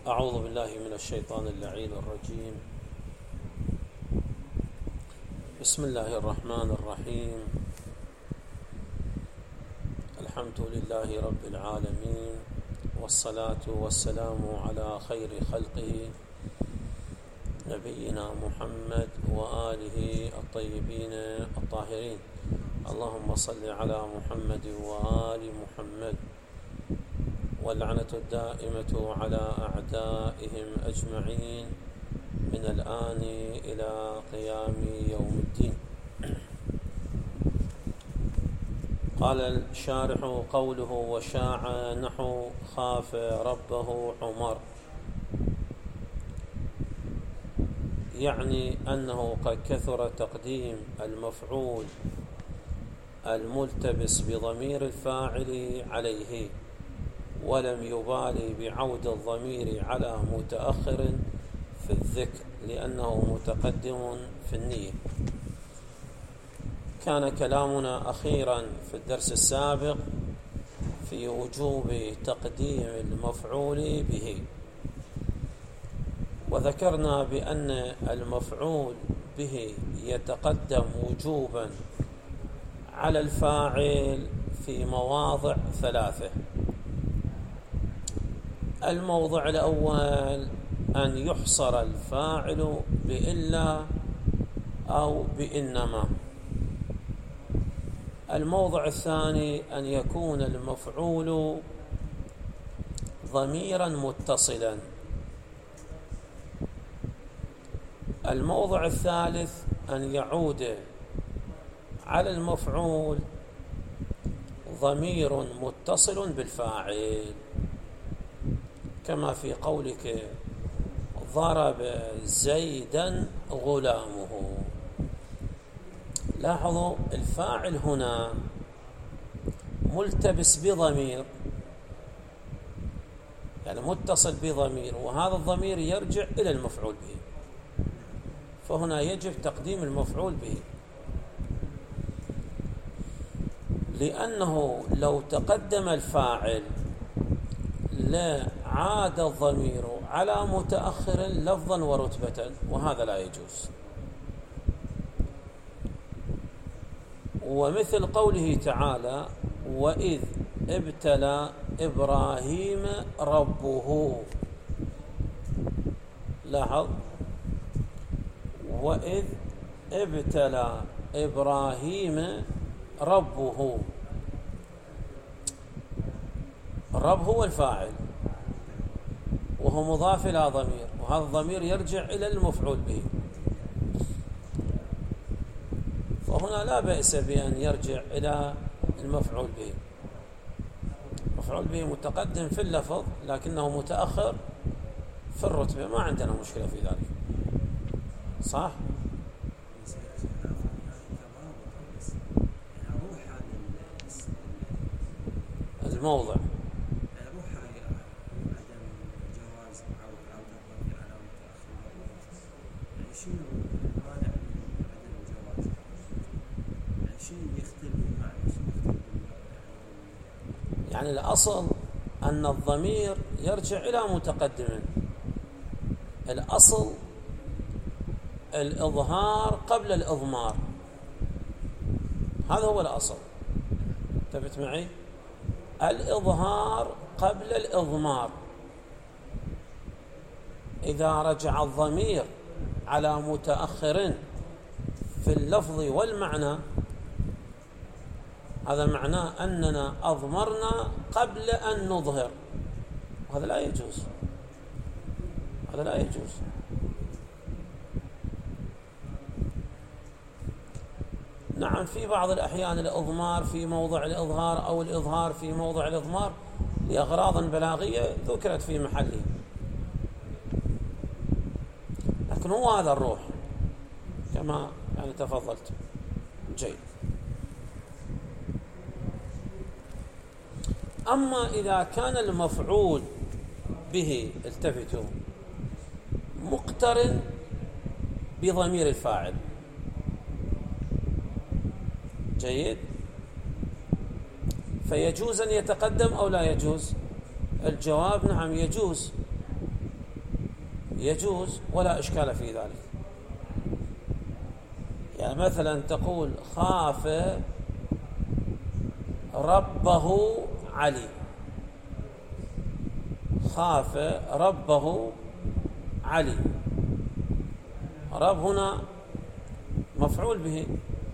أعوذ بالله من الشيطان اللعين الرجيم. بسم الله الرحمن الرحيم. الحمد لله رب العالمين، والصلاة والسلام على خير خلقه نبينا محمد وآله الطيبين الطاهرين. اللهم صل على محمد وآل محمد، واللعنة الدائمة على أعدائهم أجمعين من الآن إلى قيام يوم الدين. قال الشارح قوله وشاع نحو خاف ربه عمر، يعني أنه قد كثر تقديم المفعول الملتبس بضمير الفاعل عليه، ولم يبالي بعود الضمير على متأخر في الذكر لأنه متقدم في النية. كان كلامنا أخيرا في الدرس السابق في وجوب تقديم المفعول به، وذكرنا بأن المفعول به يتقدم وجوبا على الفاعل في مواضع ثلاثة. الموضع الأول أن يحصر الفاعل بإلا أو بإنما. الموضع الثاني أن يكون المفعول ضميرا متصلا. الموضع الثالث أن يعود على المفعول ضمير متصل بالفاعل، كما في قولك ضرب زيدا غلامه. لاحظوا الفاعل هنا ملتبس بضمير، يعني متصل بضمير، وهذا الضمير يرجع إلى المفعول به، فهنا يجب تقديم المفعول به، لأنه لو تقدم الفاعل لا عاد الضمير على متأخر لفظا ورتبة، وهذا لا يجوز. ومثل قوله تعالى وإذ ابتلى إبراهيم ربه، لاحظ وإذ ابتلى إبراهيم ربه، الرب هو الفاعل وهو مضاف إلى ضمير، وهذا الضمير يرجع إلى المفعول به، فهنا لا بأس بأن يرجع إلى المفعول به. المفعول به متقدم في اللفظ لكنه متأخر في الرتبة، ما عندنا مشكلة في ذلك، صح؟ الموضع يعني الأصل أن الضمير يرجع إلى متقدم، الأصل الإظهار قبل الإضمار، هذا هو الأصل. انتبهت معي؟ الإظهار قبل الإضمار. إذا رجع الضمير على متأخر في اللفظ والمعنى، هذا معناه أننا أضمرنا قبل أن نظهر، وهذا لا يجوز، هذا لا يجوز. نعم، في بعض الأحيان الإضمار في موضع الإظهار أو الإظهار في موضع الإضمار لأغراض بلاغية ذكرت في محله، لكن هو هذا الروح كما يعني تفضلت. جيد. أما إذا كان المفعول به، التفتوا، مقترن بضمير الفاعل، جيد، فيجوز أن يتقدم أو لا يجوز؟ الجواب نعم يجوز، يجوز ولا إشكال في ذلك. يعني مثلا تقول خاف ربه علي، خاف ربه علي، رب هنا مفعول به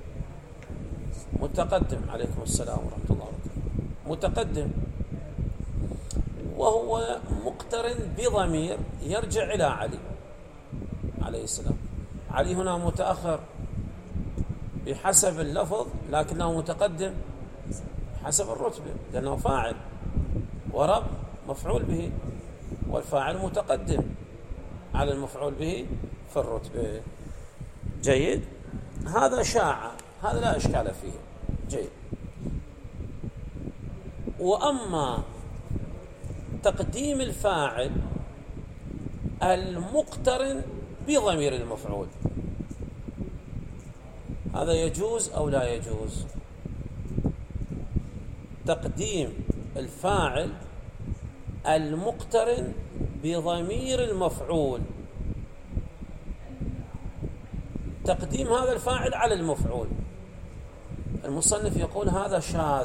متقدم، عليكم السلام ورحمة الله وبركاته، متقدم، وهو مقترن بضمير يرجع إلى علي عليه السلام. علي هنا متأخر بحسب اللفظ لكنه متقدم حسب الرتبة لأنه فاعل، ورب مفعول به، والفاعل متقدم على المفعول به في الرتبة. جيد، هذا شاع، هذا لا إشكال فيه. جيد. وأما تقديم الفاعل المقترن بضمير المفعول، هذا يجوز أو لا يجوز؟ تقديم الفاعل المقترن بضمير المفعول، تقديم هذا الفاعل على المفعول، المصنف يقول هذا شاذ،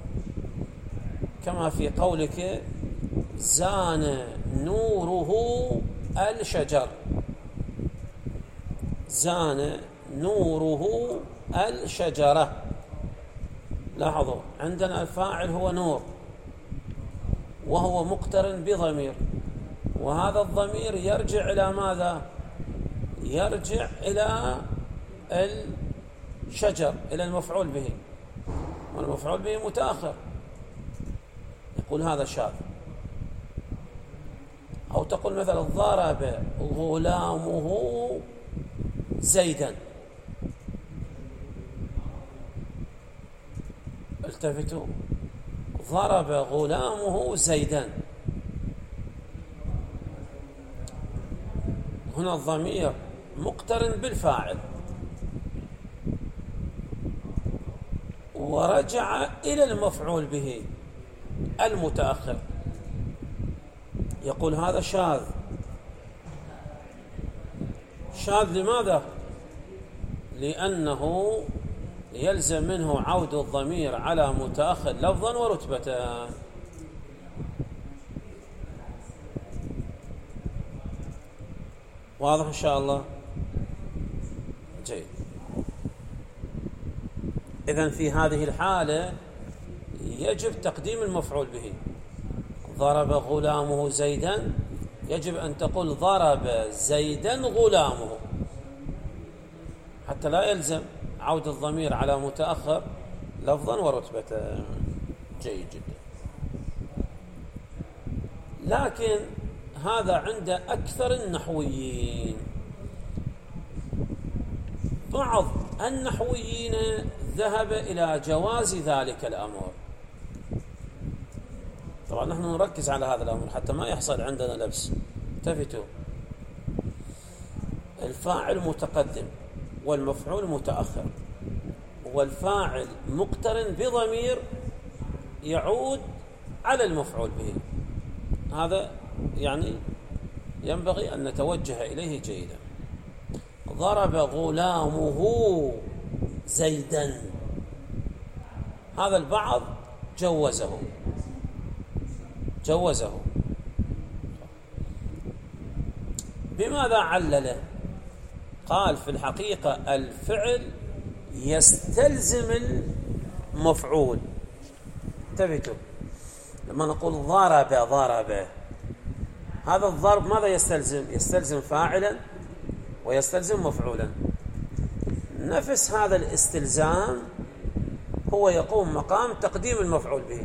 كما في قولك زان نوره الشجر، زان نوره الشجرة. لاحظوا عندنا الفاعل هو نور وهو مقترن بضمير، وهذا الضمير يرجع إلى ماذا؟ يرجع إلى الشجر، إلى المفعول به، والمفعول به متأخر. يقول هذا شاذ. أو تقول مثلا ضرب غلامه زيدا، التفتوا، ضرب غلامه زيدا، هنا الضمير مقترن بالفاعل ورجع إلى المفعول به المتأخر. يقول هذا شاذ. شاذ لماذا؟ لأنه يلزم منه عود الضمير على متأخر لفظا ورتبة. واضح إن شاء الله؟ جيد. إذن في هذه الحالة يجب تقديم المفعول به. ضرب غلامه زيدا، يجب أن تقول ضرب زيدا غلامه، حتى لا يلزم عود الضمير على متأخر لفظا ورتبة. جيد جدا. لكن هذا عند أكثر النحويين. بعض النحويين ذهب إلى جواز ذلك الأمر. طبعا نحن نركز على هذا الأمر حتى ما يحصل عندنا لبس. التفتوا، الفاعل متقدم والمفعول متأخر، والفاعل مقترن بضمير يعود على المفعول به. هذا يعني ينبغي أن نتوجه إليه جيدا. ضرب غلامه زيدا، هذا البعض جوزه. بماذا علله؟ قال في الحقيقة الفعل يستلزم المفعول. انتبهوا، لما نقول ضرب، هذا الضرب ماذا يستلزم؟ يستلزم فاعلا ويستلزم مفعولا. نفس هذا الاستلزام هو يقوم مقام تقديم المفعول به.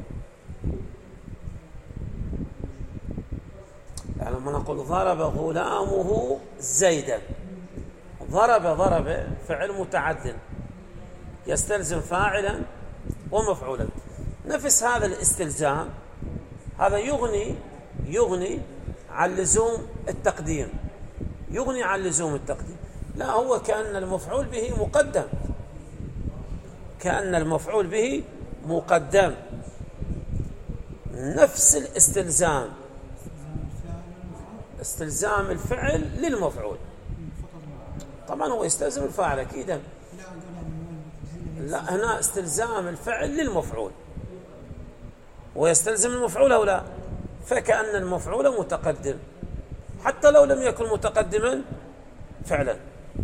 يعني لما نقول ضرب غلامه زيدا، ضرب فعل متعد يستلزم فاعلا ومفعولا. نفس هذا الاستلزام هذا يغني عن لزوم التقديم، لا، هو كأن المفعول به مقدم، نفس الاستلزام. استلزام الفعل للمفعول. طبعا هو يستلزم الفاعل أكيدا. لا، هنا استلزام الفعل للمفعول، ويستلزم المفعول أو لا، فكأن المفعول متقدم حتى لو لم يكن متقدما فعلا.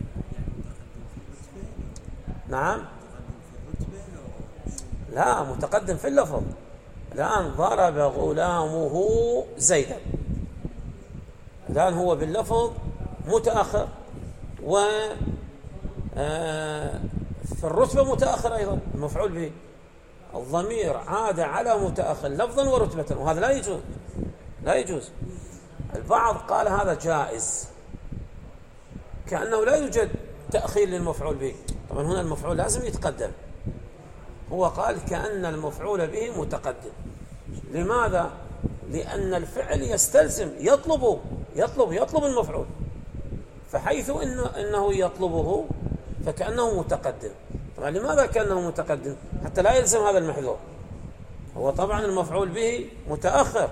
نعم، لا، متقدم في اللفظ. الآن ضرب غلامه زيدا، الآن هو باللفظ متأخر، و في الرتبة متأخر أيضا المفعول به. الضمير عاد على متأخر لفظا ورتبة، وهذا لا يجوز، لا يجوز. البعض قال هذا جائز، كأنه لا يوجد تأخير للمفعول به. طبعا هنا المفعول لازم يتقدم، هو قال كأن المفعول به متقدم. لماذا؟ لأن الفعل يستلزم، يطلب المفعول، فحيث إنه يطلبه فكأنه متقدم. طبعا لماذا كأنه متقدم؟ حتى لا يلزم هذا المحذور. هو طبعا المفعول به متأخر،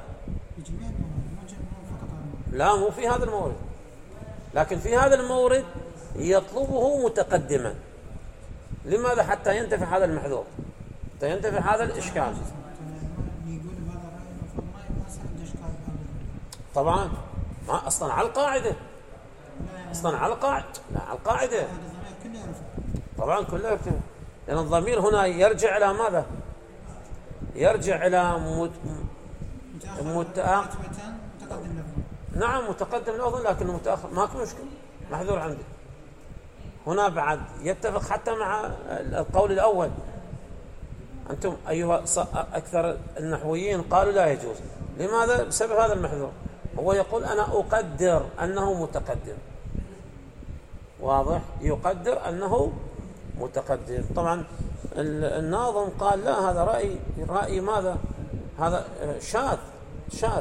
لا مو في هذا المورد، لكن في هذا المورد يطلبه متقدما. لماذا؟ حتى ينتفع هذا المحذور، حتى ينتفع هذا الإشكال. طبعا ما أصلا على القاعدة، أصلا على القاعدة، لا على القاعدة طبعا كلها يكتب، لأن الضمير هنا يرجع إلى ماذا؟ يرجع إلى نعم متقدم لفظا، لكن متأخر ماكو مشكلة، محذور عندي. هنا بعد يتفق حتى مع القول الأول. أنتم أيها أكثر النحويين قالوا لا يجوز. لماذا؟ بسبب هذا المحذور. هو يقول أنا أقدر أنه متقدم، واضح؟ يقدر أنه متقدم. طبعا الناظم قال لا، هذا رأي ماذا؟ هذا شاذ،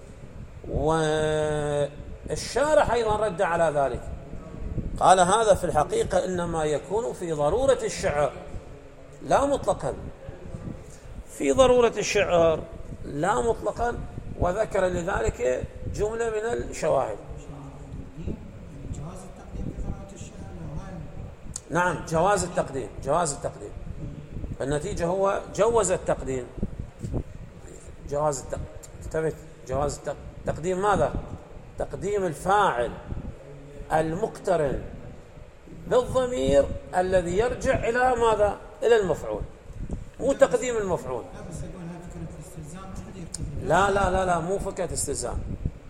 والشارح أيضا رد على ذلك، قال هذا في الحقيقة إنما يكون في ضرورة الشعر لا مطلقا، في ضرورة الشعر لا مطلقا، وذكر لذلك جملة من الشواهد. نعم، جواز التقديم، النتيجة هو جوز التقديم، جواز التقديم ماذا؟ تقديم الفاعل المقترن بالضمير الذي يرجع إلى ماذا؟ إلى المفعول، مو تقديم المفعول. لا مو فكرة استلزام،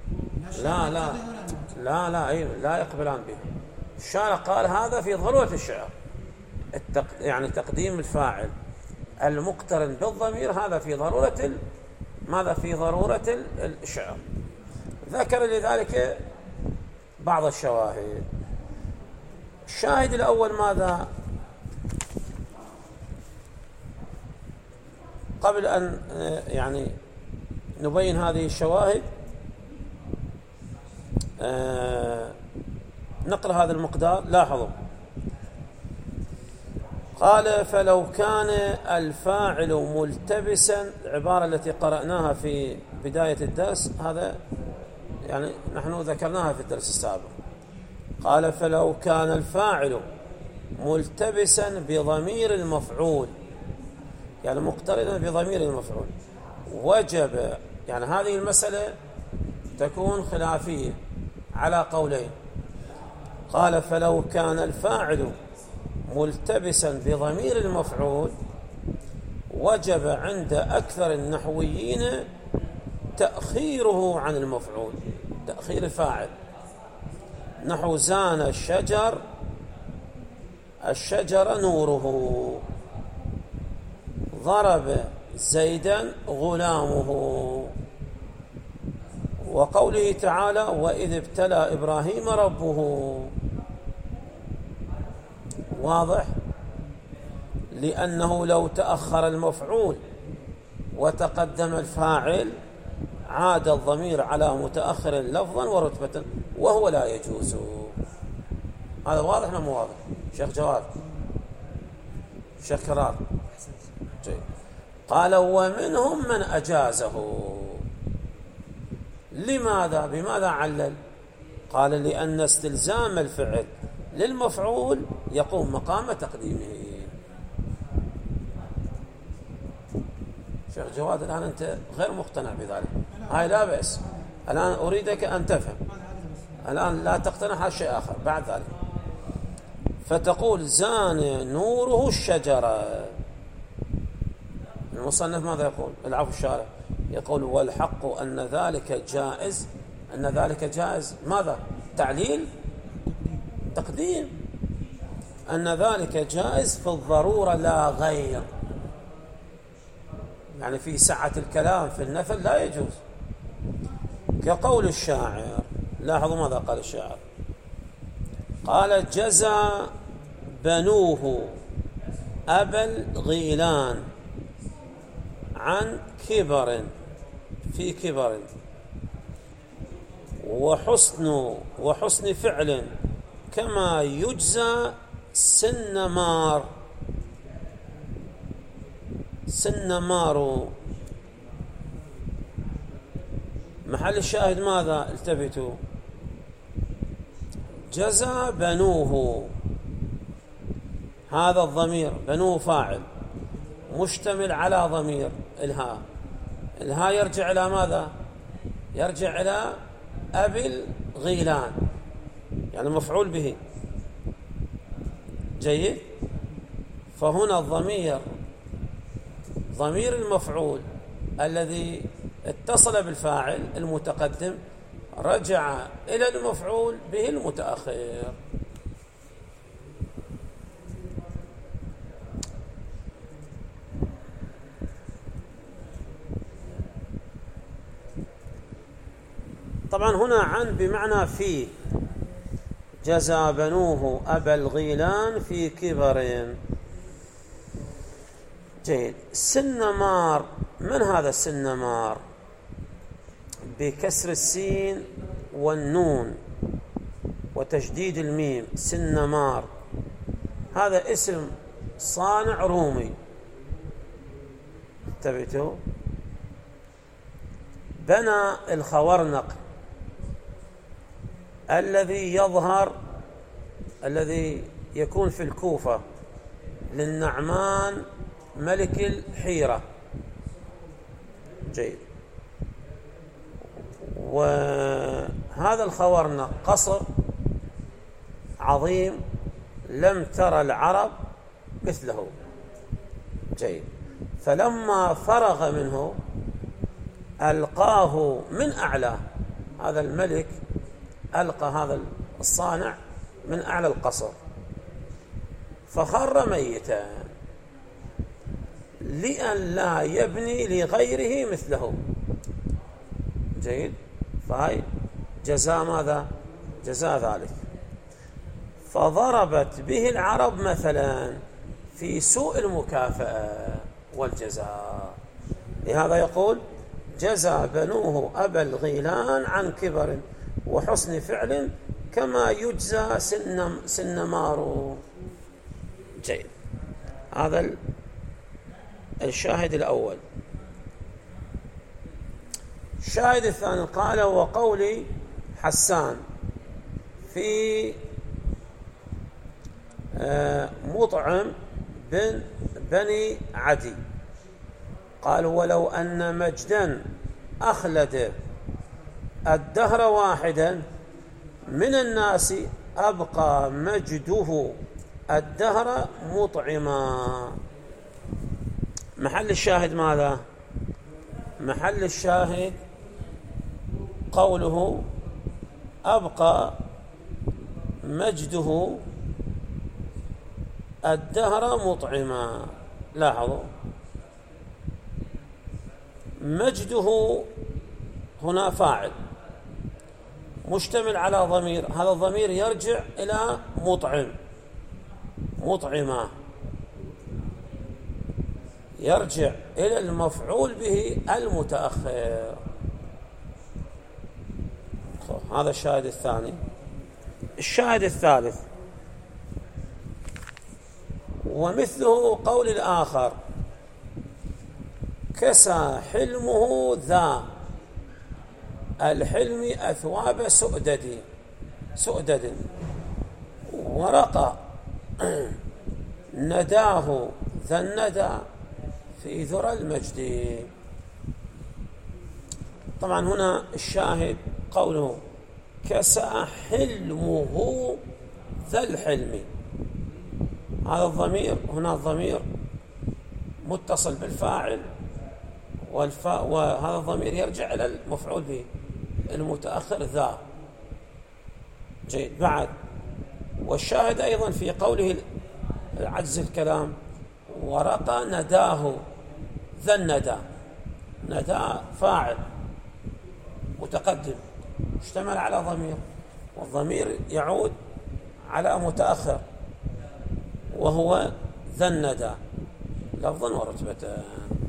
لا يقبلان به. الشارع قال هذا في ضرورة الشعر، يعني تقديم الفاعل المقترن بالضمير هذا في ضرورة ماذا؟ في ضرورة الشعر. ذكر لذلك بعض الشواهد. الشاهد الأول ماذا؟ قبل أن يعني نبين هذه الشواهد نقرأ هذا المقدار. لاحظوا، قال فلو كان الفاعل ملتبسا، العبارة التي قرأناها في بداية الدرس، هذا يعني نحن ذكرناها في الدرس السابق. قال فلو كان الفاعل ملتبسا بضمير المفعول، يعني مقترنا بضمير المفعول، وجب، يعني هذه المسألة تكون خلافية على قولين. قال فلو كان الفاعل ملتبسا بضمير المفعول وجب عند أكثر النحويين تأخيره عن المفعول، تأخير الفاعل، نحو زان الشجر نوره، ضرب زيدا غلامه، وقوله تعالى وإذ ابتلى إبراهيم ربه. واضح؟ لأنه لو تأخر المفعول وتقدم الفاعل عاد الضمير على متأخر لفظا ورتبة، وهو لا يجوز. هذا واضح ولا مو واضح؟ شيخ جواد، شيخ كرار. قال ومنهم من أجازه، لماذا؟ بماذا علل؟ قال لأن استلزام الفعل للمفعول يقوم مقام تقديمه. شيخ جواد الآن أنت غير مقتنع بذلك، هاي لا بأس، الآن أريدك أن تفهم، الآن لا تقتنع هذا شيء آخر بعد ذلك. فتقول زان نوره الشجرة. المصنف ماذا يقول؟ العفو الشارع يقول والحق أن ذلك جائز. أن ذلك جائز ماذا؟ تعليل تقديم. أن ذلك جائز في الضرورة لا غير، يعني في سعة الكلام في النفل لا يجوز. كقول الشاعر، لاحظوا ماذا قال الشاعر، قال جزى بنوه أبا الغيلان عن كبر في كبر وحسن فعل كما يجزى سنمار. سنمار محل الشاهد ماذا؟ التفتوا، جزى بنوه، هذا الضمير بنوه فاعل مشتمل على ضمير الهاء. الهاء يرجع إلى ماذا؟ يرجع إلى أبي الغيلان، يعني مفعول به. جيد. فهنا الضمير ضمير المفعول الذي اتصل بالفاعل المتقدم رجع إلى المفعول به المتأخر. طبعا هنا عن بمعنى في، جزى بنوه أبا الغيلان في كبر. جيد. سنمار، من هذا السنمار؟ بكسر السين والنون وتشديد الميم. سنمار هذا اسم صانع رومي، انتبهتوا، بنى الخورنق الذي يظهر، الذي يكون في الكوفة للنعمان ملك الحيرة. جيد. وهذا الخورنق قصر عظيم لم ترى العرب مثله. جيد. فلما فرغ منه ألقاه من أعلى، هذا الملك ألقى هذا الصانع من أعلى القصر فخر ميتا لأن لا يبني لغيره مثله. جيد. فهي جزاء ماذا؟ جزاء ذلك. فضربت به العرب مثلا في سوء المكافأة والجزاء. لهذا يقول جزى بنوه أبا الغيلان عن كبر وحسن فعل كما يجزى سنمار. جيد. هذا الشاهد الأول. الشاهد الثاني قال وقول حسان في مطعم بن بني عدي، قال ولو أن مجدا أخلد الدهر واحدا من الناس أبقى مجده الدهر مطعما. محل الشاهد ماذا؟ محل الشاهد قوله أبقى مجده الدهر مطعما. لاحظوا مجده هنا فاعل مشتمل على ضمير، هذا الضمير يرجع إلى مطعم، مطعما يرجع إلى المفعول به المتأخر. هذا الشاهد الثاني. الشاهد الثالث ومثله قول الآخر كسى حلمه ذا الحلم أثواب سؤدد ورقى نداه ذا الندى في ذرى المجد. طبعا هنا الشاهد قوله كسى حلمه ذا الحلم، هذا الضمير هنا الضمير متصل بالفاعل وهذا الضمير يرجع إلى المفعول به المتأخر ذا. جيد. بعد والشاهد أيضا في قوله عجز الكلام ورقى نداه ذا الندى، ندى فاعل متقدم اشتمل على ضمير، والضمير يعود على متأخر وهو ذا الندى لفظا ورتبة.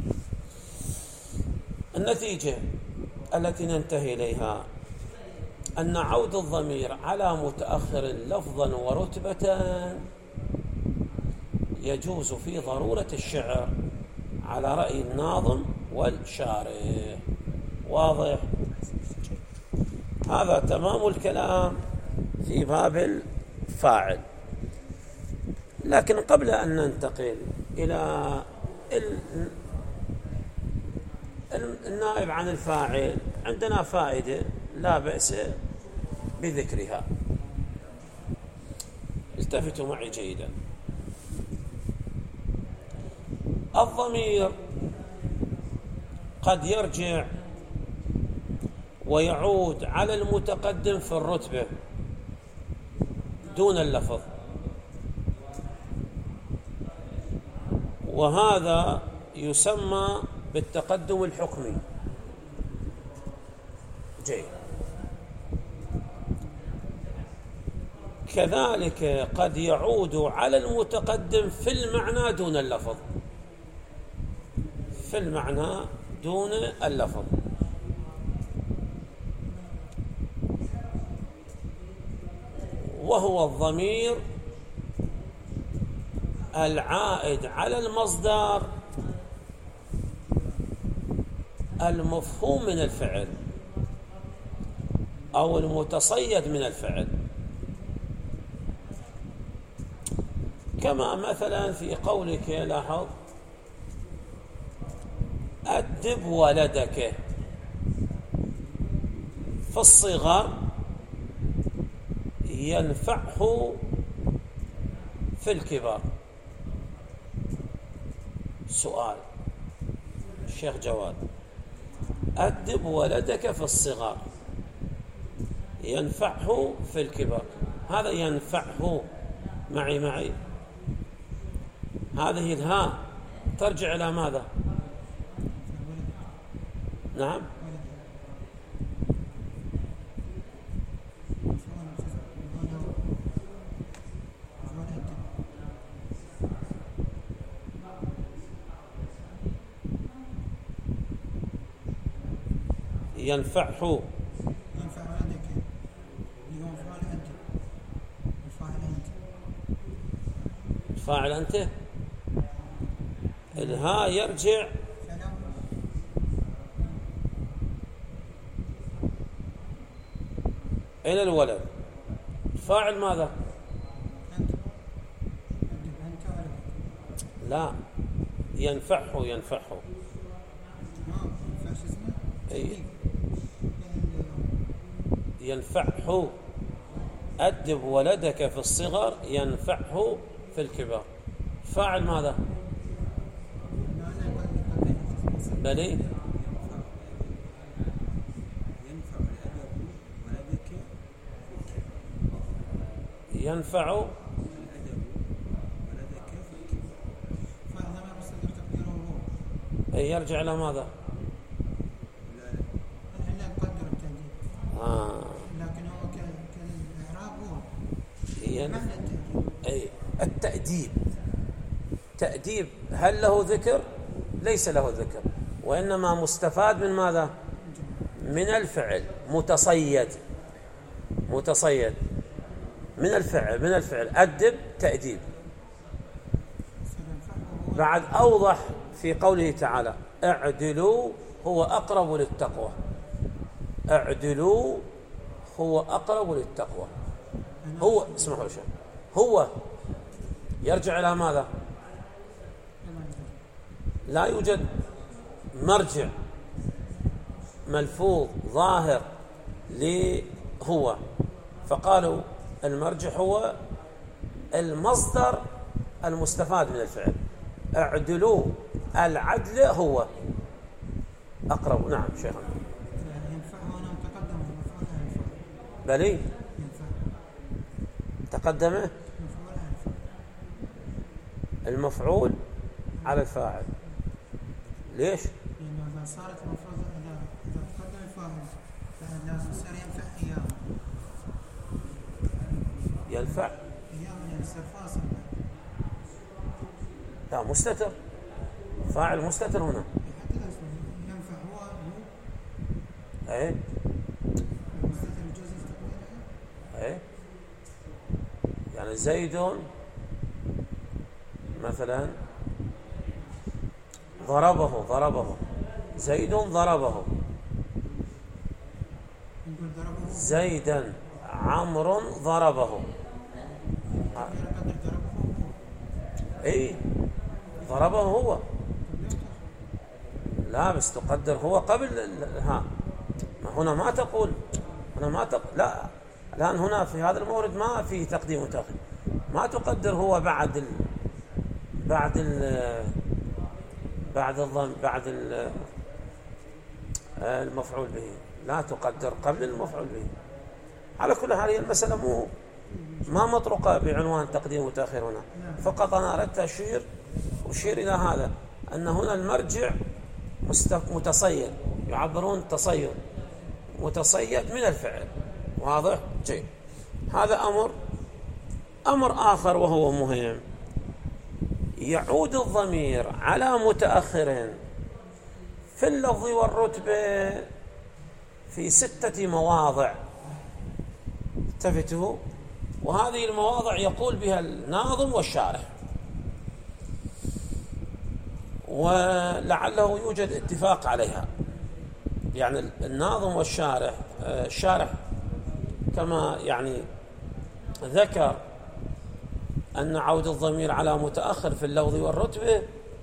النتيجة التي ننتهي إليها أن عود الضمير على متأخر لفظا ورتبة يجوز في ضرورة الشعر على رأي الناظم والشارح. واضح؟ هذا تمام الكلام في باب الفاعل. لكن قبل أن ننتقل إلى النائب عن الفاعل عندنا فائدة لا بأس بذكرها، التفتوا معي جيدا. الضمير قد يرجع ويعود على المتقدم في الرتبة دون اللفظ، وهذا يسمى بالتقدم الحكمي. جيد. كذلك قد يعود على المتقدم في المعنى دون اللفظ، في المعنى دون اللفظ. وهو الضمير العائد على المصدر المفهوم من الفعل أو المتصيد من الفعل، كما مثلا في قولك لاحظ أدب ولدك في الصغر ينفعه في الكبر. سؤال الشيخ جواد، أدب ولدك في الصغر ينفعه في الكبر، هذا ينفعه معي هذه الهاء ترجع إلى ماذا؟ نعم، ينفعه الفاعل أنت، الهاء يرجع إلى الولد. الفاعل ماذا؟ لا، ينفعه ينفعه. أدب ولدك في الصغر ينفعه في الكبر. فاعل ماذا؟ بلي ينفع يرجع إلى ماذا؟ لكن هو كالإعراب هو التأديب هل له ذكر؟ ليس له ذكر، وإنما مستفاد من ماذا؟ من الفعل، متصيد من الفعل أدب تأديب. بعد أوضح في قوله تعالى اعدلوا هو أقرب للتقوى، اعدلوا هو أقرب للتقوى. هو اسمحوا لي شيء، هو يرجع إلى ماذا؟ لا يوجد مرجع ملفوظ ظاهر لهو، فقالوا المرجع هو المصدر المستفاد من الفعل. اعدلوا، العدل هو أقرب. نعم شيخنا. ينفع هنا متقدم ومفعول ينفع. بلي ينفع تقدمه مفعول ينفع. المفعول على الفاعل. ليش؟ لأنه إذا صارت المفروض إذا تقدم الفاعل لازم يصير ينفع أيام. ينفع أيام يعني يصير فاصل. لا مستتر، فاعل مستتر هنا. حتى لو ينفع هو ايه مستتر الجزء تقديره. ايه يعني زيد مثلا ضربه زيد ضربه. نقول ضربه زيدا عمرو ضربه. قدر ضربه اي ضربه هو. لا بس تقدر هو قبل ها، هنا ما تقول لا الآن هنا في هذا المورد ما في تقديم وتأخير، ما تقدر هو بعد المفعول به، لا تقدر قبل المفعول به. على كل حال هي المسألة ما مطرقة بعنوان تقديم وتأخير هنا، فقط أنا أردت أشير إلى هذا، أن هنا المرجع متصيد، يعبرون تصيد، متصيد من الفعل. واضح؟ جيد. هذا أمر آخر وهو مهم، يعود الضمير على متأخر في اللفظ والرتبة في 6 مواضع. التفتوا، وهذه المواضع يقول بها الناظم والشارح، ولعله يوجد اتفاق عليها. يعني الناظم والشارح، الشارح كما يعني ذكر أن عود الضمير على متأخر في اللفظ والرتبة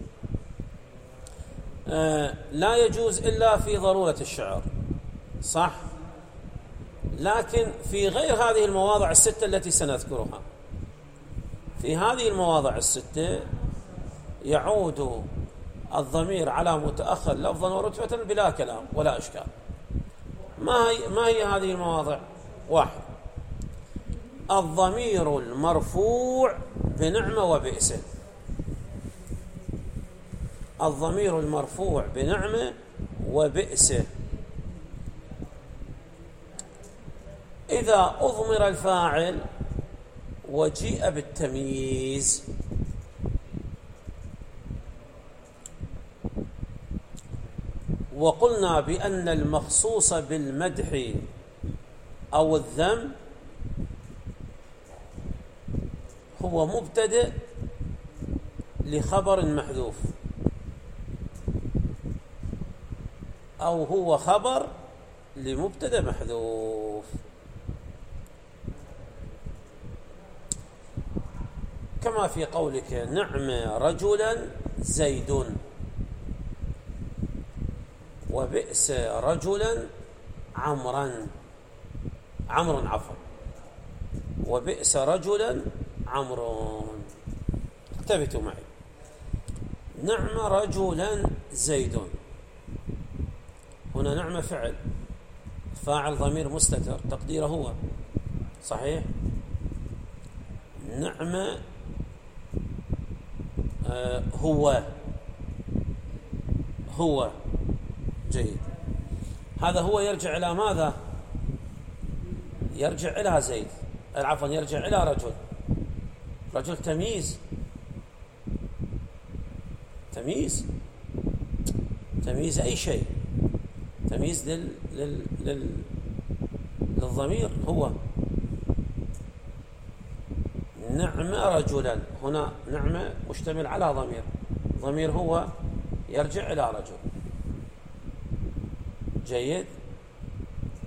لا يجوز إلا في ضرورة الشعر، صح؟ لكن في غير هذه المواضع 6 التي سنذكرها، في هذه المواضع 6 يعود الضمير على متأخر لفظا ورتبة بلا كلام ولا إشكال. ما هي هذه المواضع؟ 1، الضمير المرفوع بنعمة وبئسه. الضمير المرفوع بنعمة وبئسه إذا أضمر الفاعل وجيء بالتمييز. وقلنا بأن المخصوص بالمدح أو الذم هو مبتدأ لخبر محذوف، أو هو خبر لمبتدأ محذوف، كما في قولك نعم رجلا زيد، وبئس رجلا عمرو عفوا، وبئس رجلا عمرو. انتبهوا معي، نعم رجلا زيد، هنا نعم فاعل ضمير مستتر تقديره هو، صحيح؟ نعم هو جيد. هذا هو يرجع إلى ماذا؟ يرجع إلى زيد، عفوا يرجع إلى رجل تمييز أي شيء، تمييز للضمير هو. نعم رجلا، هنا نعم مشتمل على ضمير هو يرجع إلى رجل. جيد.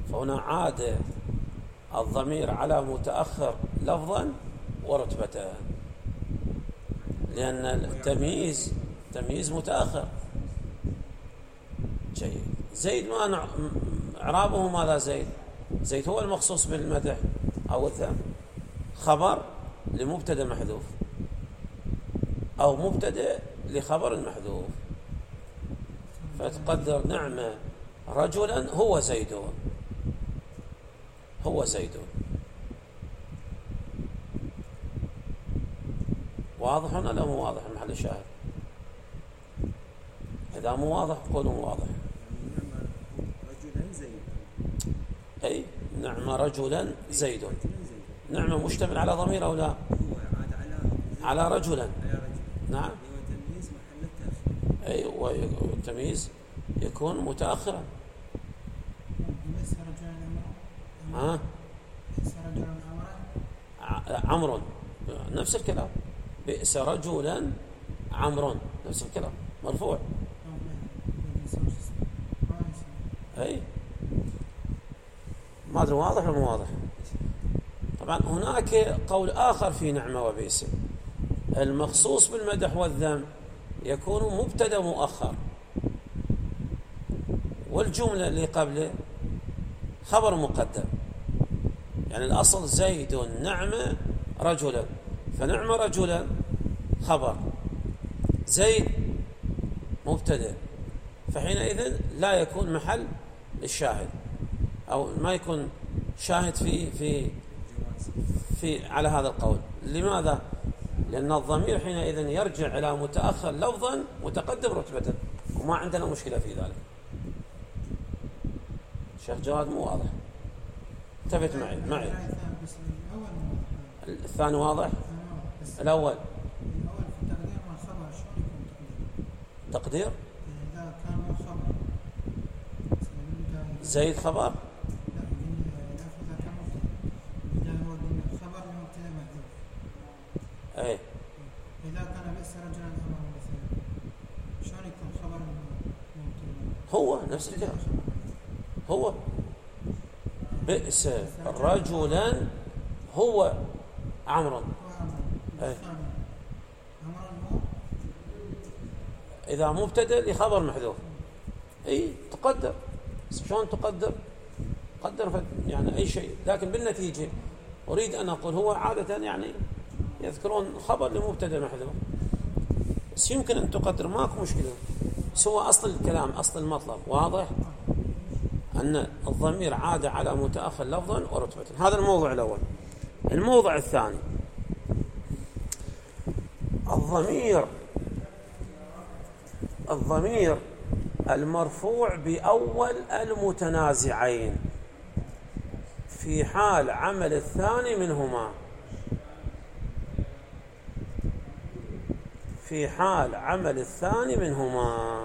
فهنا عاد الضمير على متأخر لفظا ورتبة، لأن التمييز متأخر. جيد. زيد ما إعرابه ماذا؟ زيد هو المخصوص بالمدح أو الذم، خبر لمبتدأ محذوف أو مبتدأ لخبر محذوف، فتقدر نعم رجلا هو زيد. واضح ولا لا مو واضح محل الشاهد؟ إذا مو واضح قولوا مو واضح. أي نعم رجلا زيد، نعم مشتمل على ضمير أو لا؟ على رجلا. نعم. أي والتمييز يكون متأخرا. عمرو نفس الكلام، بئس رجلا عمرو نفس الكلام مرفوع. أي ما أدري واضح ولا مو واضح. طبعا هناك قول آخر في نعمة وبئس، المخصوص بالمدح والذم يكون مبتدأ مؤخر، والجملة اللي قبله خبر مقدم. يعني الأصل زيد نعم رجلا، فنعم رجلا خبر، زيد مبتدأ، فحينئذ لا يكون محل الشاهد أو ما يكون شاهد في على هذا القول. لماذا؟ لأن الضمير حينئذ يرجع إلى متأخر لفظا متقدم رتبة، وما عندنا مشكلة في ذلك. شيخ جواد مو واضح، انتبهت معي. الثاني واضح؟ الأول تقدير زيد خبر. ايه إذا كان بئس رجلا شلون يكون خبر هو نفس الكلام، هو بئس رجلا هو عمرو. ايه إذا مبتدأ لخبر محذوف اي تقدر. شلون تقدر؟ قدر يعني أي شيء، لكن بالنتيجة أريد أن أقول هو عادة يعني يذكرون خبر لمبتدأ محذوف، بس يمكن أن تقدر ماكو مشكلة، بس هو أصل الكلام أصل المطلب واضح أن الضمير عاد على متأخر لفظا ورتبة. هذا الموضوع الأول. الموضوع الثاني الضمير المرفوع بأول المتنازعين في حال عمل الثاني منهما. في حال عمل الثاني منهما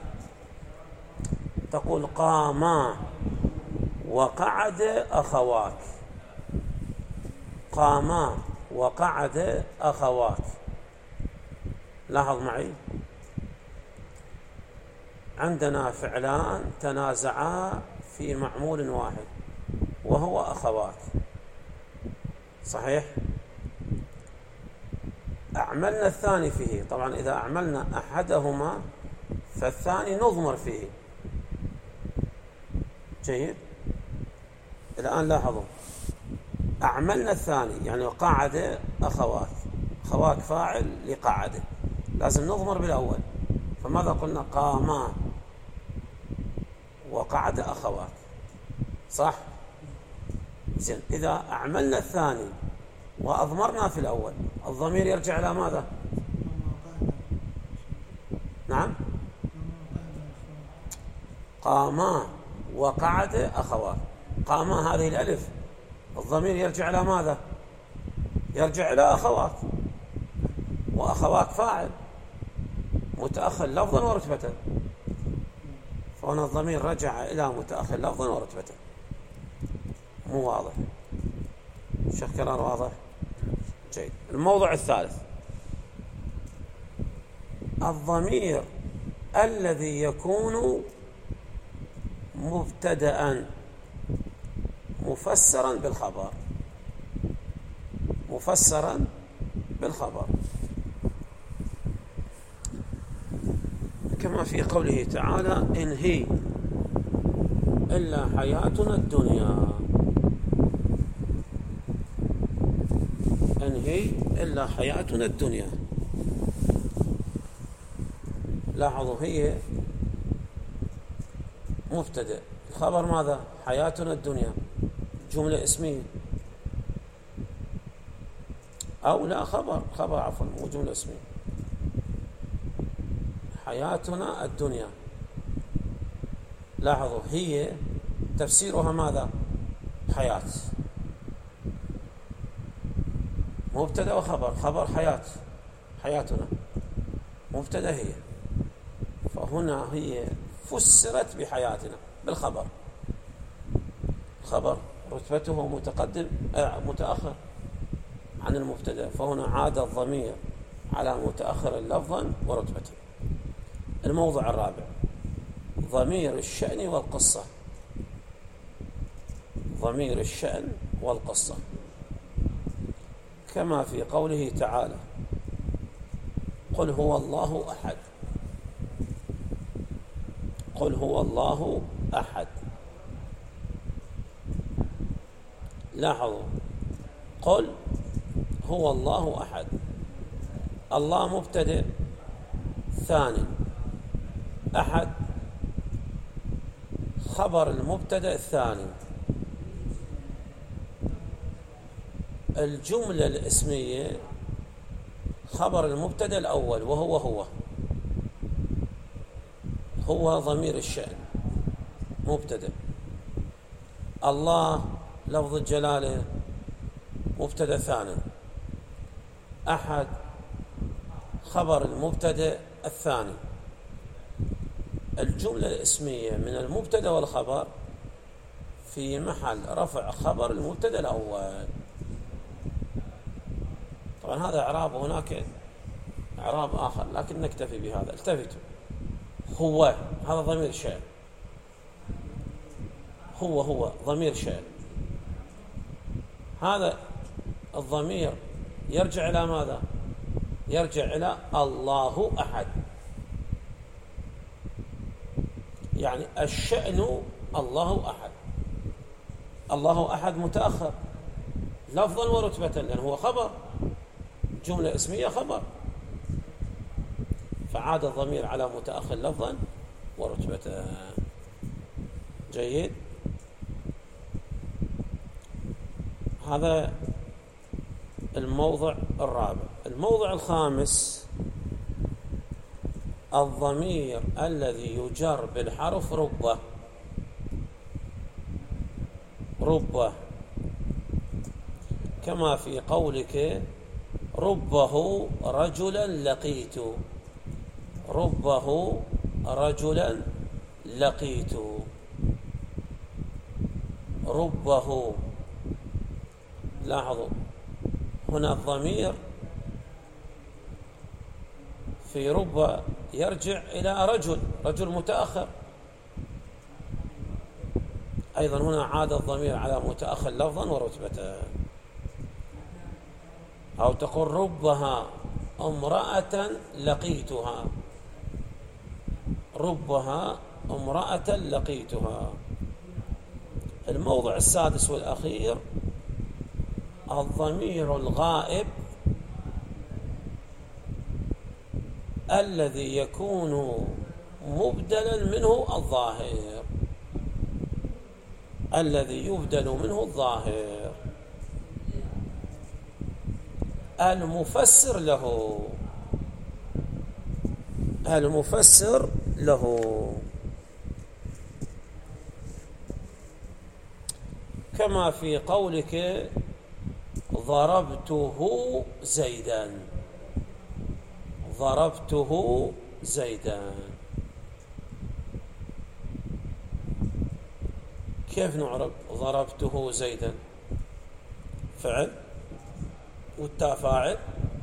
تقول قاما وقعد أخواك. قاما وقعد أخواك. لاحظ معي، عندنا فعلان تنازعا في معمول واحد وهو أخوات، صحيح؟ أعملنا الثاني فيه. طبعا إذا أعملنا أحدهما فالثاني نضمر فيه. جيد. الآن لاحظوا، أعملنا الثاني يعني قاعد أخوات، أخواك فاعل لقاعده، لازم نضمر بالأول. فماذا قلنا؟ قاما وقعد أخواك، صح؟ زين، إذا أعملنا الثاني وأضمرنا في الأول الضمير يرجع إلى ماذا؟ نعم، قاما وقعد أخواك. قاما هذه الألف، الضمير يرجع إلى ماذا؟ يرجع إلى أخواك، وأخواك فاعل متأخر لفظا ورتبة، فهنا الضمير رجع إلى متأخر لفظا ورتبة. مو واضح؟ شيخ كرار واضح؟ جيد. الموضوع الثالث، الضمير الذي يكون مبتدأ مفسرا بالخبر، مفسرا بالخبر، كما في قوله تعالى إن هي إلا حياتنا الدنيا، إن هي إلا حياتنا الدنيا. لاحظوا هي مبتدأ، الخبر ماذا؟ حياتنا الدنيا، جملة اسمية أو لا خبر عفوا مو جملة اسمية، حياتنا الدنيا. لاحظوا هي تفسيرها ماذا؟ حياة، مبتدأ وخبر، خبر حياة، حياتنا، مبتدأ هي، فهنا هي فسرت بحياتنا بالخبر، الخبر رتبته متأخر عن المبتدأ، فهنا عاد الضمير على متأخر لفظا ورتبة. الموضع الرابع ضمير الشأن والقصة، ضمير الشأن والقصة، كما في قوله تعالى قل هو الله أحد، قل هو الله أحد. لاحظوا قل هو الله أحد، الله مبتدئ، ثاني، أحد خبر المبتدأ الثاني. الجملة الاسمية خبر المبتدأ الأول وهو هو ضمير الشأن مبتدأ، الله لفظ الجلالة مبتدأ ثاني، أحد خبر المبتدأ الثاني. الجملة الاسمية من المبتدأ والخبر في محل رفع خبر المبتدأ الأول. طبعا هذا إعراب، هناك إعراب آخر لكن نكتفي بهذا. التفتوا، هو هذا ضمير شأن، هو ضمير شأن، هذا الضمير يرجع إلى ماذا؟ يرجع إلى الله أحد، يعني الشأن الله أحد، الله أحد متأخر لفظا ورتبة لأنه هو خبر، جملة اسمية خبر، فعاد الضمير على متأخر لفظا ورتبة. جيد، هذا الموضع الرابع. الموضع الخامس الضمير الذي يجر بالحرف ربه، كما في قولك ربه رجلا لقيت، ربه رجلا لقيت، ربه. لاحظوا هنا الضمير في رب يرجع إلى رجل متأخر، أيضا هنا عاد الضمير على متأخر لفظا ورتبة. أو تقول ربها امرأة لقيتها، ربها امرأة لقيتها. الموضع السادس والأخير الضمير الغائب الذي يكون مبدلا منه الظاهر، الذي يبدل منه الظاهر، المفسر له، المفسر له، كما في قولك ضربته زيدا، ضربته زيدا. كيف نعرب ضربته زيدا؟ فعل والتاء فاعل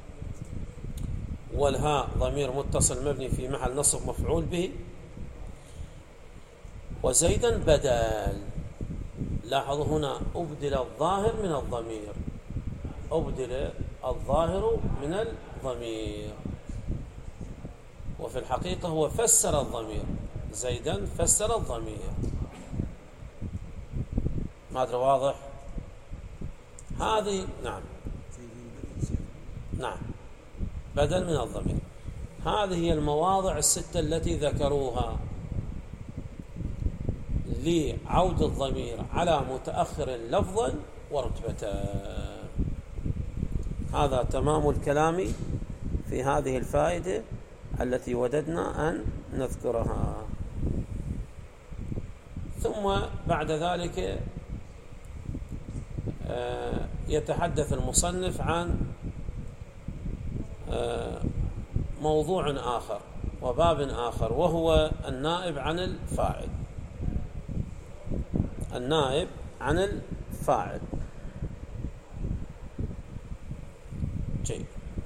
والهاء ضمير متصل مبني في محل نصب مفعول به، وزيدا بدل. لاحظوا هنا أبدل الظاهر من الضمير، أبدل الظاهر من الضمير، وفي الحقيقة هو فسر الضمير، زيدا فسر الضمير. ما أدري واضح؟ هذه نعم بدل من الضمير. هذه هي المواضع الستة التي ذكروها لعود الضمير على متأخر لفظا ورتبة. هذا تمام الكلام في هذه الفائدة التي وددنا أن نذكرها. ثم بعد ذلك يتحدث المصنف عن موضوع آخر وباب آخر، وهو النائب عن الفاعل. النائب عن الفاعل. جيد.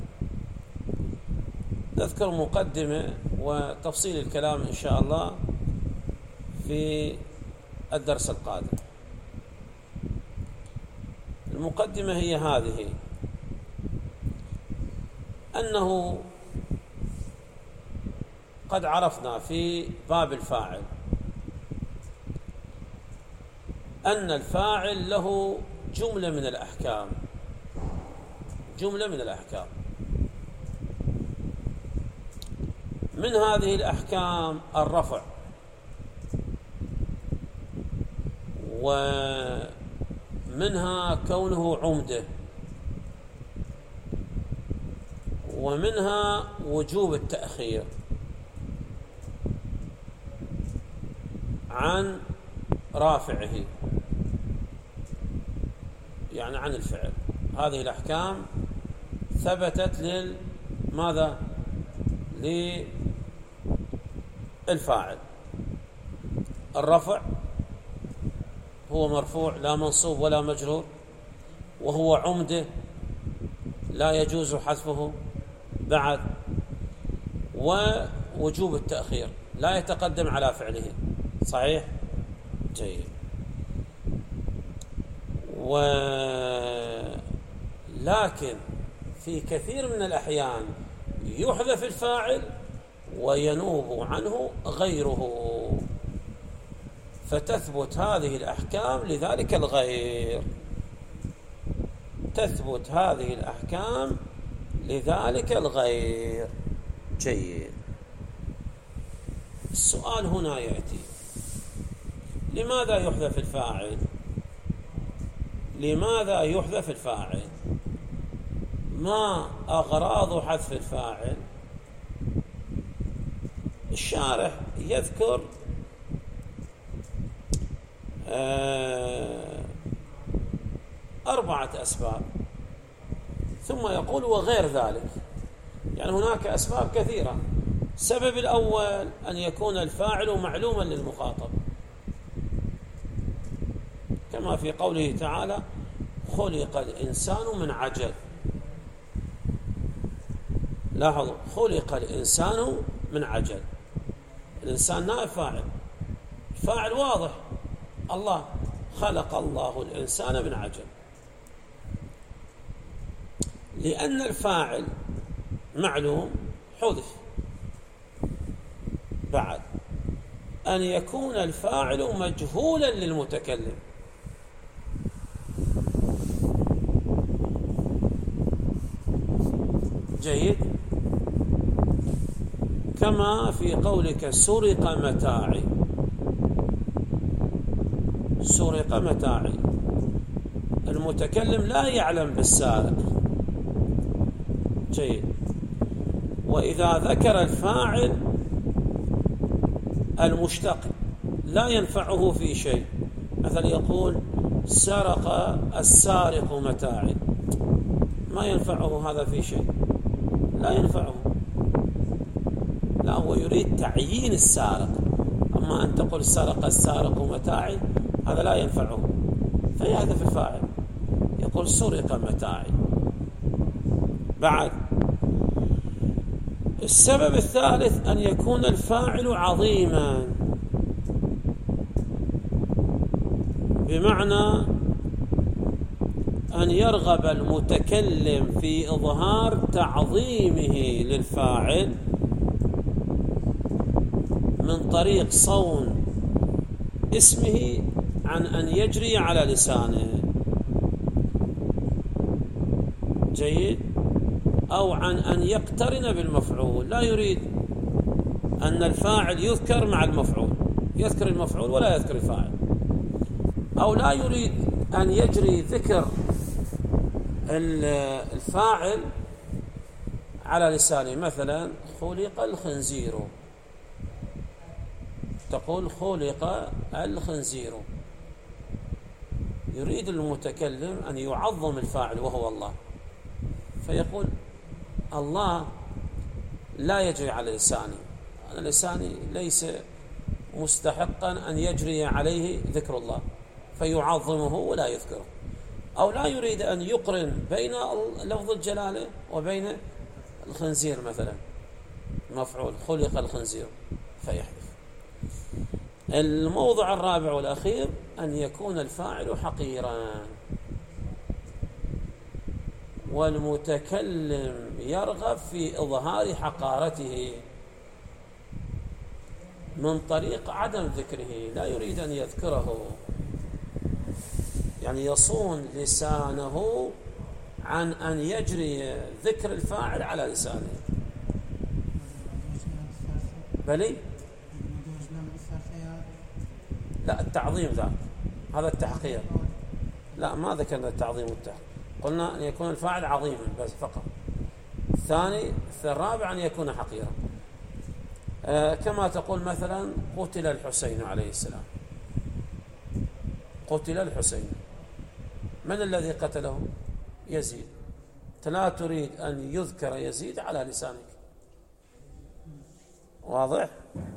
نذكر مقدمة وتفصيل الكلام إن شاء الله في الدرس القادم. المقدمة هي هذه: أنه قد عرفنا في باب الفاعل أن الفاعل له جملة من الأحكام، جملة من الأحكام. من هذه الأحكام الرفع، ومنها كونه عمده، ومنها وجوب التأخير عن رافعه، يعني عن الفعل. هذه الأحكام ثبتت ماذا؟ للفاعل. الرفع هو مرفوع لا منصوب ولا مجرور، وهو عمده لا يجوز حذفه بعد، ووجوب التأخير لا يتقدم على فعله. صحيح؟ جيد. ولكن في كثير من الأحيان يحذف الفاعل وينوب عنه غيره، فتثبت هذه الأحكام لذلك الغير، تثبت هذه الأحكام لذلك الغير. جيد. السؤال هنا يأتي: لماذا يحذف الفاعل؟ لماذا يحذف الفاعل؟ ما أغراض حذف الفاعل؟ الشارح يذكر 4 أسباب، ثم يقول وغير ذلك. يعني هناك أسباب كثيرة. السبب الأول أن يكون الفاعل معلوما للمخاطب، كما في قوله تعالى: خلق الإنسان من عجل. لاحظوا: خلق الإنسان من عجل. الإنسان نائب فاعل، الفاعل واضح، الله، خلق الله الإنسان من عجل. لأن الفاعل معلوم حذف. بعد أن يكون الفاعل مجهولا للمتكلم. جيد. كما في قولك: سرق متاعي. سرق متاعي، المتكلم لا يعلم بالسارق. جيد. وإذا ذكر الفاعل المشتق لا ينفعه في شيء، مثلا يقول: سرق السارق متاعي، ما ينفعه هذا في شيء، لا ينفعه. لا، هو يريد تعيين السارق. أما أن تقول: سرق السارق متاعي، هذا لا ينفعه، فيحذف الفاعل، يقول: سرق متاعي. بعد، السبب الثالث أن يكون الفاعل عظيما. بمعنى أن يرغب المتكلم في إظهار تعظيمه للفاعل من طريق صون اسمه عن أن يجري على لسانه، جيد، أو عن أن يقترن بالمفعول. لا يريد أن الفاعل يذكر مع المفعول، يذكر المفعول ولا يذكر الفاعل، أو لا يريد أن يجري ذكر الفاعل على لسانه. مثلا خلق الخنزير، تقول خلق الخنزير، يريد المتكلم أن يعظم الفاعل وهو الله، فيقول الله لا يجري على لساني، أنا لساني ليس مستحقا أن يجري عليه ذكر الله، فيعظمه ولا يذكره. أو لا يريد أن يقرن بين لفظ الجلالة وبين الخنزير، مثلا مفعول خلق الخنزير، فيحذف. الموضع الرابع والأخير أن يكون الفاعل حقيرا، والمتكلم يرغب في إظهار حقارته من طريق عدم ذكره، لا يريد أن يذكره، يعني يصون لسانه عن أن يجري ذكر الفاعل على لسانه. بلي لا، التعظيم ذاك، هذا التحقير، لا ما ذكرنا التعظيم والتحقير، قلنا أن يكون الفاعل عظيما بس فقط. الرابع أن يكون حقيرا، كما تقول مثلا قتل الحسين عليه السلام، قتل الحسين، من الذي قتله؟ يزيد، لا تريد أن يذكر يزيد على لسانك، واضح؟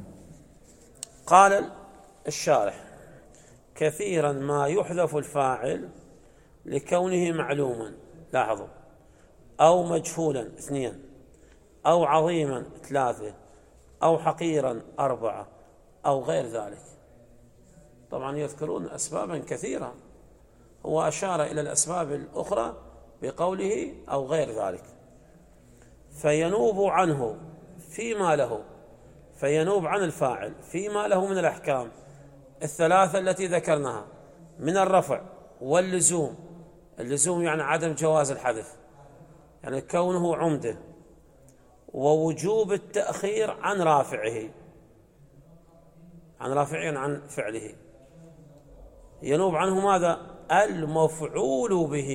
قال الشارح كثيرا ما يحذف الفاعل لكونه معلوما، لاحظوا، أو مجهولا 2، أو عظيما 3، أو حقيرا 4، أو غير ذلك. طبعا يذكرون أسبابا كثيرة، هو أشار إلى الأسباب الأخرى بقوله أو غير ذلك، فينوب عنه فيما له، فينوب عن الفاعل فيما له من الأحكام 3 التي ذكرناها، من الرفع واللزوم، اللزوم يعني عدم جواز الحذف، يعني كونه عمده، ووجوب التأخير عن رافعه، عن فعله، ينوب عنه ماذا؟ المفعول به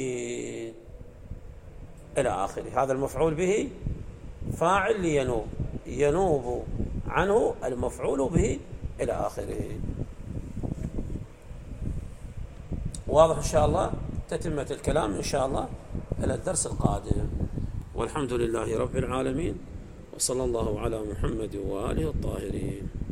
إلى آخره. هذا المفعول به فاعل لينوب، ينوب عنه المفعول به إلى آخره. واضح إن شاء الله؟ تتمة الكلام إن شاء الله إلى الدرس القادم، والحمد لله رب العالمين، وصلى الله على محمد وآله الطاهرين.